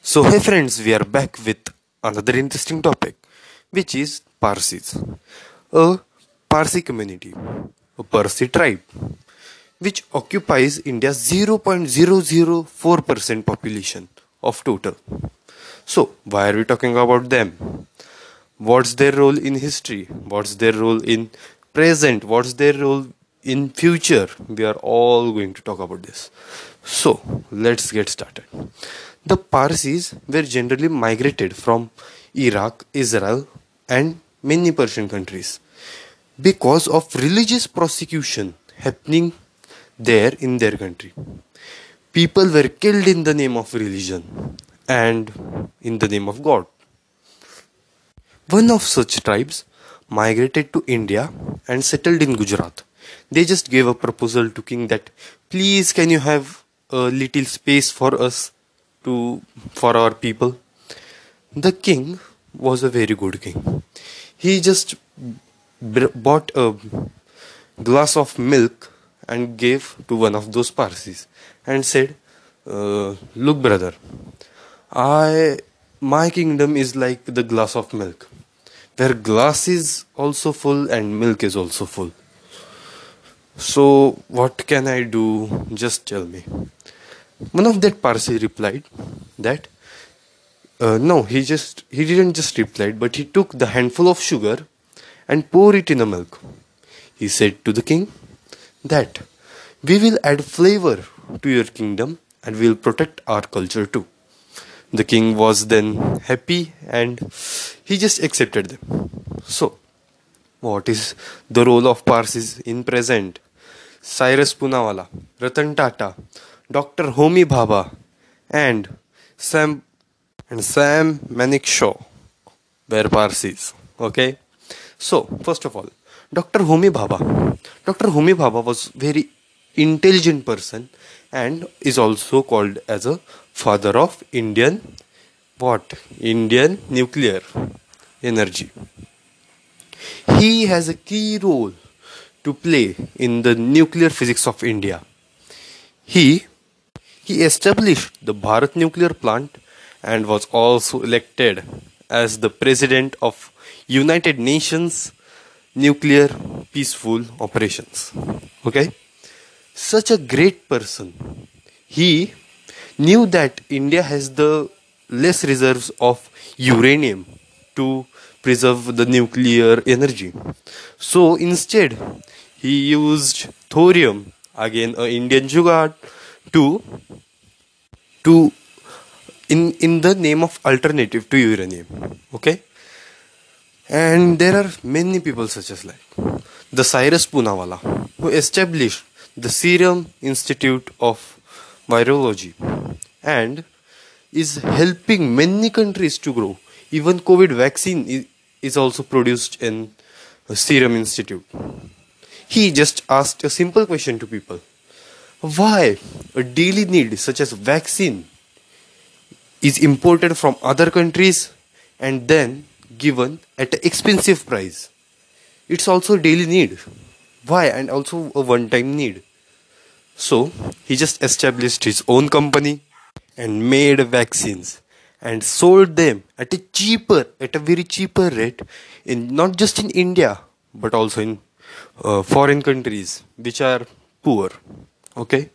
So, hey friends, we are back with another interesting topic, which is Parsis, a Parsi community, a Parsi tribe, which occupies India's 0.004% population of total. So, why are we talking about them? What's their role in history? What's their role in present? What's their role in future? We are all going to talk about this. So, let's get started. The Parsis were generally migrated from Iraq, Israel, and many Persian countries because of religious persecution happening there in their country. People were killed in the name of religion and in the name of God. One of such tribes migrated to India and settled in Gujarat. They just gave a proposal to king that please can you have a little space for us to for our people. The king was a very good king. He just bought a glass of milk and gave to one of those Parsis and said, "Look, brother, I my kingdom is like the glass of milk, where glass is also full and milk is also full. So what can I do? Just tell me." One of that Parsi replied that no, he didn't just reply, but he took the handful of sugar and poured it in the milk. He said to the king that we will add flavor to your kingdom and we will protect our culture too. The king was then happy and he just accepted them. So, what is the role of Parsis in present? Cyrus Punawala, Ratan Tata, Dr. Homi Bhabha, and Sam Sam Manekshaw were Parsis. Okay. So, first of all, Dr. Homi Bhabha. Dr. Homi Bhabha was very intelligent person and is also called as a father of Indian what? Indian nuclear energy. He has a key role to play in the nuclear physics of India. He he established the Bharat nuclear plant and was also elected as the president of United Nations Nuclear Peaceful Operations. Okay? Such a great person. He knew that India has the less reserves of uranium to preserve the nuclear energy. So instead, he used thorium, again a Indian jugaad, to to in the name of alternative to uranium. Okay, and there are many people such as like the Cyrus Poonawalla who established the Serum Institute of Virology and is helping many countries to grow. Even COVID vaccine is also produced in a Serum Institute. He just asked a simple question to people: why a daily need such as vaccine is imported from other countries and then given at an expensive price? It's also daily need. Why? And also a one time need. So he just established his own company and made vaccines and sold them at a very cheaper rate in not just in India but also in foreign countries which are poor. Okay,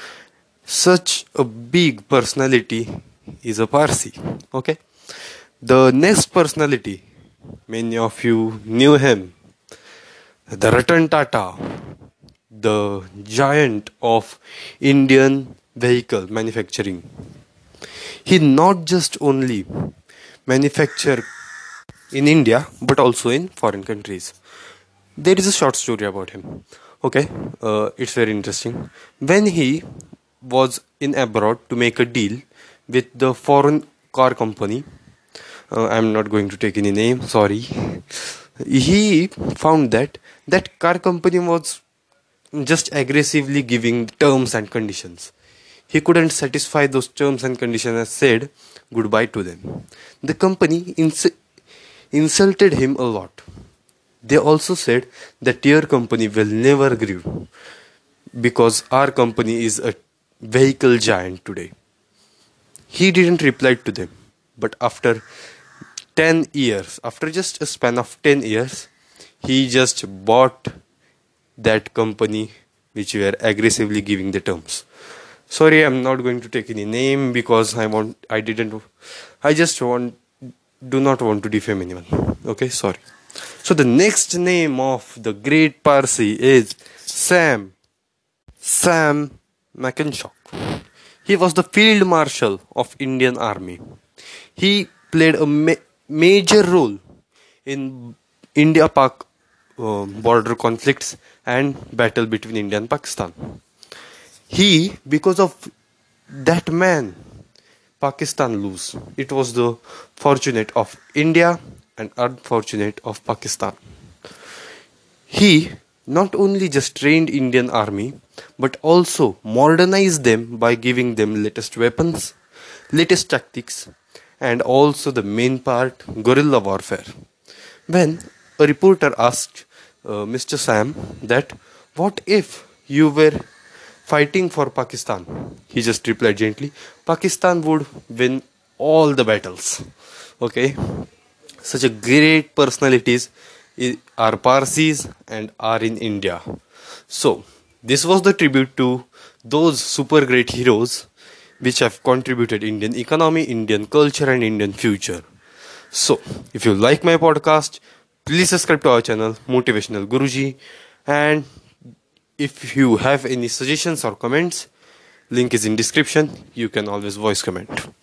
such a big personality is a Parsi. Okay, the next personality, many of you knew him, the Ratan Tata, the giant of Indian vehicle manufacturing. He not just only manufacture in India but also in foreign countries. There is a short story about him. Okay, it's very interesting. When he was in abroad to make a deal with the foreign car company, I'm not going to take any name. Sorry. He found that that car company was just aggressively giving terms and conditions. He couldn't satisfy those terms and conditions and said goodbye to them. The company insulted him a lot. They also said that your company will never grow because our company is a vehicle giant today. He didn't reply to them. But after 10 years, after just a span of 10 years, he just bought that company which were aggressively giving the terms. Sorry, I'm not going to take any name because I just do not want to defame anyone. Okay, sorry. So the next name of the great Parsi is Sam McInshock. He was the field marshal of Indian Army. He played a major role in India-Pak border conflicts and battle between India and Pakistan. Because of that man, Pakistan lose. It was the fortunate of India and unfortunate of Pakistan. He not only just trained Indian army but also modernized them by giving them latest weapons, latest tactics, and also the main part guerrilla warfare. When a reporter asked Mr. Sam that what if you were fighting for Pakistan, he just replied gently, Pakistan would win all the battles. Okay, such a great personalities are Parsis and are in India. So, this was the tribute to those super great heroes which have contributed Indian economy, Indian culture and Indian future. So, if you like my podcast, please subscribe to our channel Motivational Guruji, and if you have any suggestions or comments, link is in description. You can always voice comment.